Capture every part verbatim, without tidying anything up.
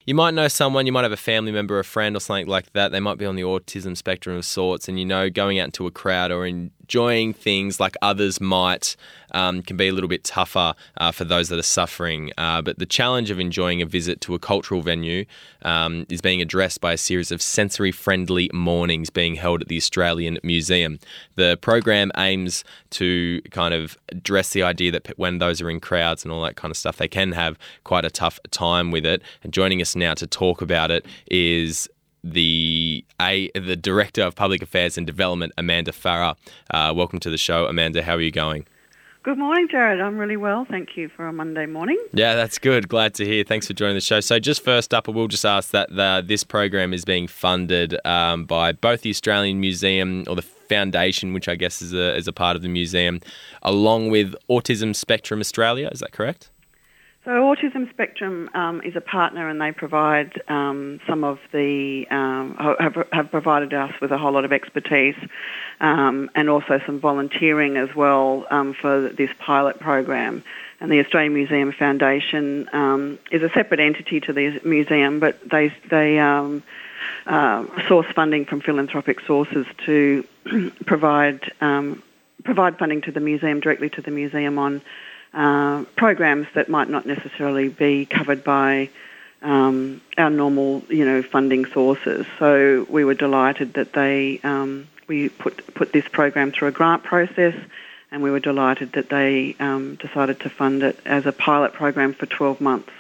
you might know someone, you might have a family member, a friend or something like that. They might be on the autism spectrum of sorts, and you know, going out into a crowd or enjoying things like others might um, can be a little bit tougher uh, for those that are suffering. Uh, but the challenge of enjoying a visit to a cultural venue um, is being addressed by a series of sensory-friendly mornings being held at the Australian Museum. The program aims to kind of address the idea that when those are in crowds and all that kind of stuff, they can have quite a tough time with it. And joining us now to talk about it is the a the Director of Public Affairs and Development, Amanda Farah. Uh, welcome to the show, Amanda. How are you going? Good morning, Jared. I'm really well, thank you, for a Monday morning. Yeah, that's good. Glad to hear. Thanks for joining the show. So just first up, I will just ask that the, this program is being funded um, by both the Australian Museum, or the Foundation, which I guess is a, is a part of the museum, along with Autism Spectrum Australia. Is that correct? So Autism Spectrum um, is a partner, and they provide um, some of the, um, have, have provided us with a whole lot of expertise um, and also some volunteering as well um, for this pilot program. And the Australian Museum Foundation um, is a separate entity to the museum, but they, they um, uh, source funding from philanthropic sources to provide, um, provide funding to the museum, directly to the museum on Uh, programs that might not necessarily be covered by um, our normal, you know, funding sources. So we were delighted that they um, we put put this program through a grant process, and we were delighted that they um, decided to fund it as a pilot program for twelve months.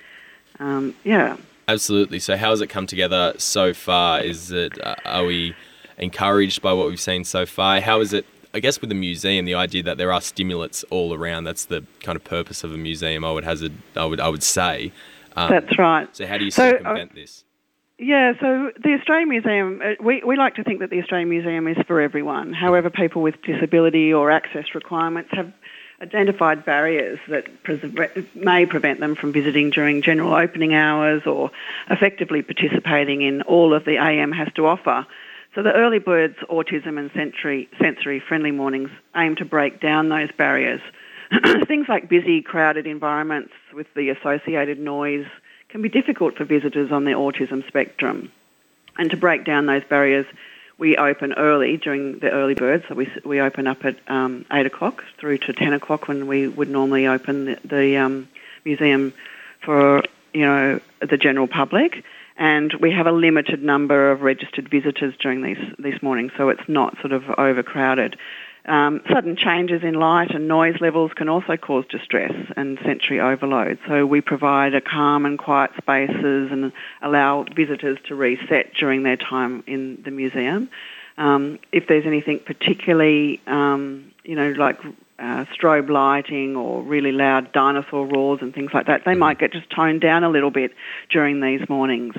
Um, yeah, absolutely. So how has it come together so far? Is it uh, are we encouraged by what we've seen so far? How is it? I guess with the museum, the idea that there are stimulants all around, that's the kind of purpose of a museum, I would hazard, I would I would say. Um, that's right. So how do you so, circumvent uh, this? Yeah, so the Australian Museum, uh, we, we like to think that the Australian Museum is for everyone. However, people with disability or access requirements have identified barriers that pre- may prevent them from visiting during general opening hours or effectively participating in all of the A M has to offer. So the Early Birds Autism and Sensory, Sensory Friendly Mornings aim to break down those barriers. Things like busy, crowded environments with the associated noise can be difficult for visitors on the autism spectrum. And to break down those barriers, we open early during the early birds. So we we open up at um, eight o'clock through to ten o'clock when we would normally open the, the um, museum for, you know, the general public. And we have a limited number of registered visitors during these these mornings, so it's not sort of overcrowded. Um, sudden changes in light and noise levels can also cause distress and sensory overload. So we provide a calm and quiet spaces and allow visitors to reset during their time in the museum. Um, if there's anything particularly, um, you know, like uh, strobe lighting or really loud dinosaur roars and things like that, they might get just toned down a little bit during these mornings.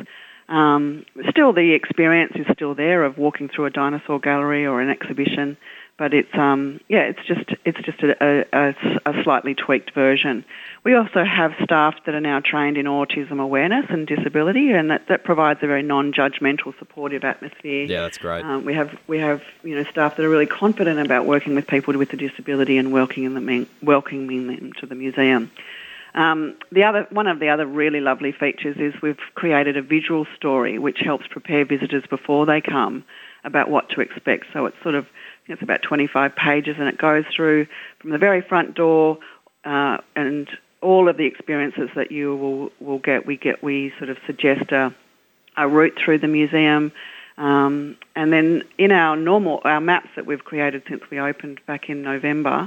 Um, still, the experience is still there of walking through a dinosaur gallery or an exhibition, but it's um, yeah, it's just it's just a, a, a slightly tweaked version. We also have staff that are now trained in autism awareness and disability, and that, that provides a very non-judgmental, supportive atmosphere. Yeah, that's great. Um, we have we have you know staff that are really confident about working with people with a disability and welcoming them welcoming them to the museum. Um, the other one of the other really lovely features is we've created a visual story which helps prepare visitors before they come about what to expect. So it's sort of it's about twenty-five pages, and it goes through from the very front door uh, and all of the experiences that you will, will get. We get we sort of suggest a, a route through the museum, um, and then in our normal our maps that we've created since we opened back in November,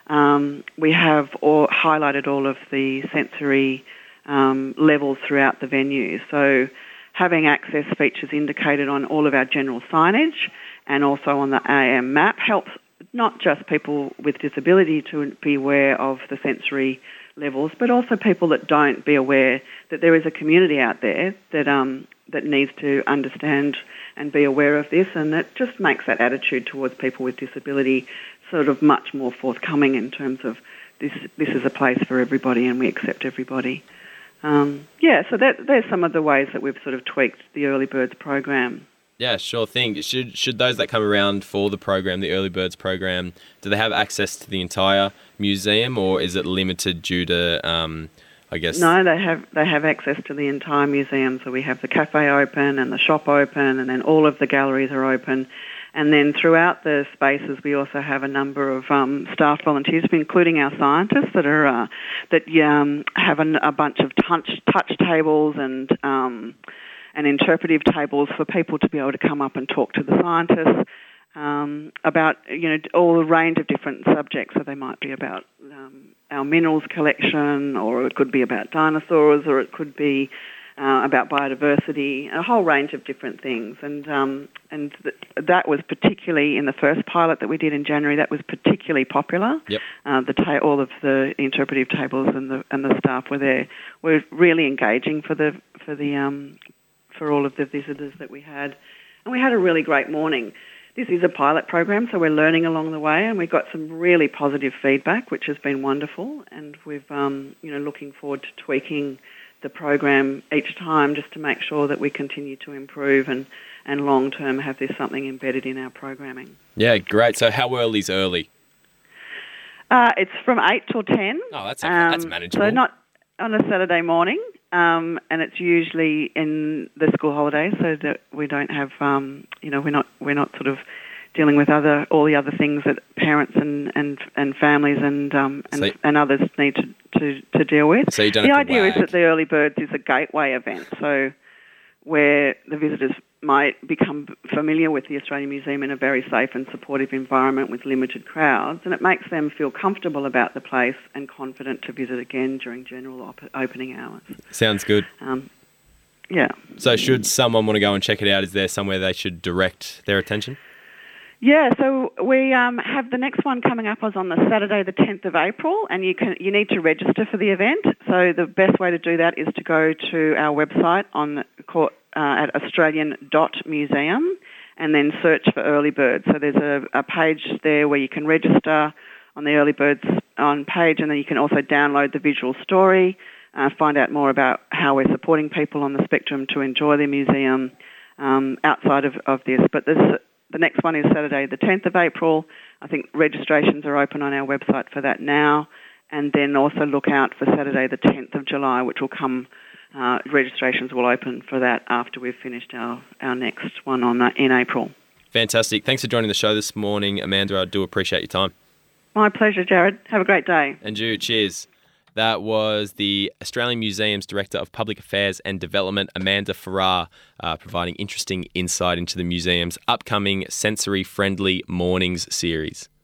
um, we have all, highlighted all of the sensory um, levels throughout the venue. So having access features indicated on all of our general signage and also on the A M map helps not just people with disability to be aware of the sensory levels, but also people that don't be aware that there is a community out there that um, that needs to understand and be aware of this, and that just makes that attitude towards people with disability sort of much more forthcoming in terms of this this is a place for everybody and we accept everybody. Um, yeah, so that, there's some of the ways that we've sort of tweaked the Early Birds program. Yeah, sure thing. Should should those that come around for the program, the Early Birds program, do they have access to the entire museum, or is it limited due to, um, I guess. No, they have they have access to the entire museum. So we have the cafe open and the shop open, and then all of the galleries are open. And then throughout the spaces, we also have a number of um, staff volunteers, including our scientists, that are uh, that um, have an, a bunch of touch touch tables and um, and interpretive tables for people to be able to come up and talk to the scientists um, about you know all the range of different subjects. So they might be about um, our minerals collection, or it could be about dinosaurs, or it could be Uh, about biodiversity, a whole range of different things. And um, and th- that was particularly in the first pilot that we did in January, that was particularly popular. Yep. Uh, the ta- all of the interpretive tables and the and the staff were there were really engaging for the for the um, for all of the visitors that we had. And we had a really great morning. This is a pilot program, so we're learning along the way, and we got some really positive feedback, which has been wonderful. And we've um, you know looking forward to tweaking the program each time just to make sure that we continue to improve and, and long term have this something embedded in our programming. Yeah, great. So how early is early? Uh, it's from eight till ten. Oh, that's okay. um, that's manageable. So not on a Saturday morning, um, and it's usually in the school holidays, so that we don't have, um, you know, we're not we're not sort of dealing with other all the other things that parents and, and, and families and um, and, so, and others need to, to, to deal with. So you don't the have to idea wag. is that the Early Birds is a gateway event, so where the visitors might become familiar with the Australian Museum in a very safe and supportive environment with limited crowds, and it makes them feel comfortable about the place and confident to visit again during general op- opening hours. Sounds good. Um, yeah. So should someone want to go and check it out, is there somewhere they should direct their attention? Yeah, so we um, have the next one coming up is on the Saturday, the tenth of April, and you can you need to register for the event. So the best way to do that is to go to our website on uh, at australian dot museum and then search for Early Birds. So there's a, a page there where you can register on the Early Birds on page, and then you can also download the visual story, uh, find out more about how we're supporting people on the spectrum to enjoy the museum um, outside of, of this. But there's The next one is Saturday, the tenth of April. I think registrations are open on our website for that now. And then also look out for Saturday, the tenth of July, which will come, uh, registrations will open for that after we've finished our, our next one on uh, in April. Fantastic. Thanks for joining the show this morning, Amanda. I do appreciate your time. My pleasure, Jared. Have a great day. And you, cheers. That was the Australian Museum's Director of Public Affairs and Development, Amanda Farrar, uh, providing interesting insight into the museum's upcoming sensory-friendly mornings series.